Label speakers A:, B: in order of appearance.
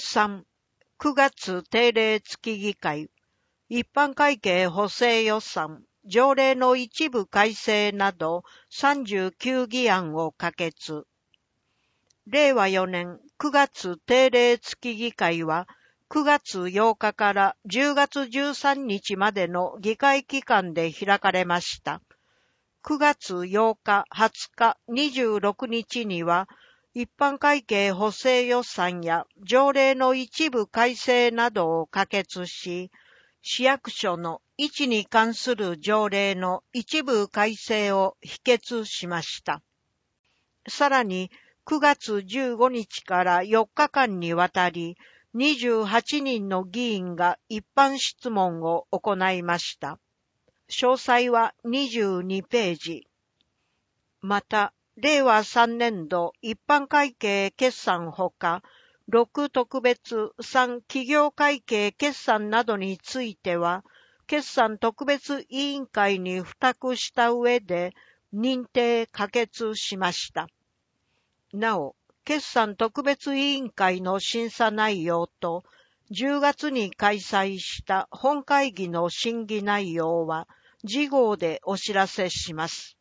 A: 3、9月定例月議会、一般会計補正予算、条例の一部改正など39議案を可決。令和4年9月定例月議会は、9月8日から10月13日までの議会期間で開かれました。9月8日、20日、26日には、一般会計補正予算や条例の一部改正などを可決し、市役所の位置に関する条例の一部改正を否決しました。さらに、9月15日から4日間にわたり、28人の議員が一般質問を行いました。詳細は22ページ。また、令和3年度一般会計決算ほか、6特別3企業会計決算などについては、決算特別委員会に付託した上で認定可決しました。なお、決算特別委員会の審査内容と、10月に開催した本会議の審議内容は、次号でお知らせします。